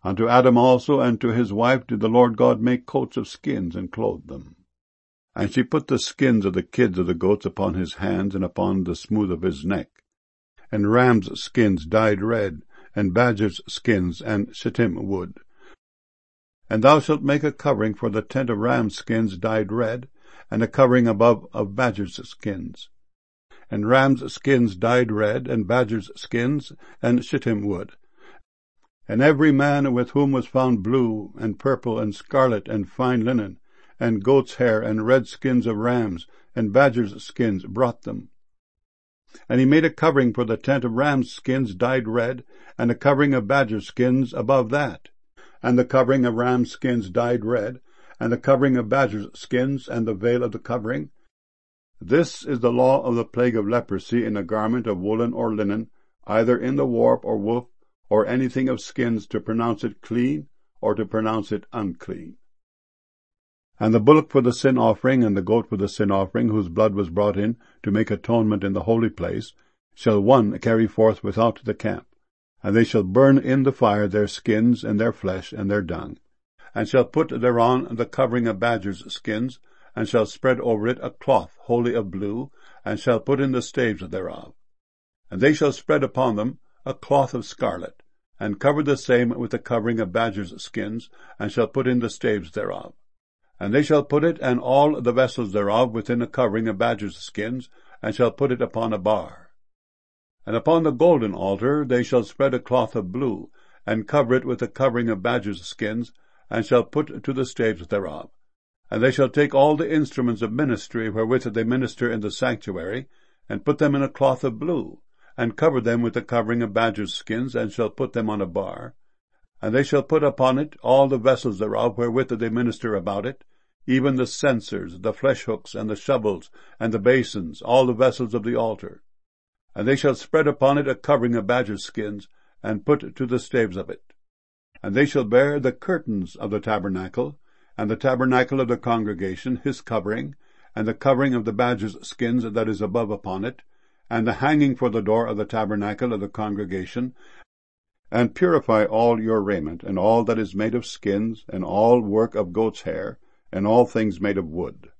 Unto Adam also and to his wife did the Lord God make coats of skins, and clothed them. And she put the skins of the kids of the goats upon his hands, and upon the smooth of his neck, and rams' skins dyed red, and badgers' skins, and shittim wood. And thou shalt make a covering for the tent of rams' skins dyed red, and a covering above of badgers' skins, and rams' skins dyed red, and badgers' skins, and shittim wood. And every man with whom was found blue, and purple, and scarlet, and fine linen, and goat's hair, and red skins of rams, and badgers' skins, brought them. And he made a covering for the tent of rams' skins dyed red, and a covering of badgers' skins above that, and the covering of rams' skins dyed red, and the covering of badgers' skins, and the veil of the covering. This is the law of the plague of leprosy in a garment of woolen or linen, either in the warp or woof, or anything of skins, to pronounce it clean, or to pronounce it unclean. And the bullock for the sin offering, and the goat for the sin offering, whose blood was brought in to make atonement in the holy place, shall one carry forth without the camp. And they shall burn in the fire their skins, and their flesh, and their dung, and shall put thereon the covering of badgers' skins, and shall spread over it a cloth wholly of blue, and shall put in the staves thereof. And they shall spread upon them a cloth of scarlet, and cover the same with the covering of badgers' skins, and shall put in the staves thereof. And they shall put it and all the vessels thereof within a covering of badgers' skins, and shall put it upon a bar. And upon the golden altar they shall spread a cloth of blue, and cover it with a covering of badgers' skins, and shall put to the staves thereof. And they shall take all the instruments of ministry wherewith they minister in the sanctuary, and put them in a cloth of blue, and cover them with the covering of badgers' skins, and shall put them on a bar. And they shall put upon it all the vessels thereof wherewith they minister about it, even the censers, the flesh hooks, and the shovels, and the basins, all the vessels of the altar. And they shall spread upon it a covering of badgers' skins, and put to the staves of it. And they shall bear the curtains of the tabernacle, and the tabernacle of the congregation, his covering, and the covering of the badgers' skins that is above upon it, and the hanging for the door of the tabernacle of the congregation, and purify all your raiment, and all that is made of skins, and all work of goat's hair, and all things made of wood.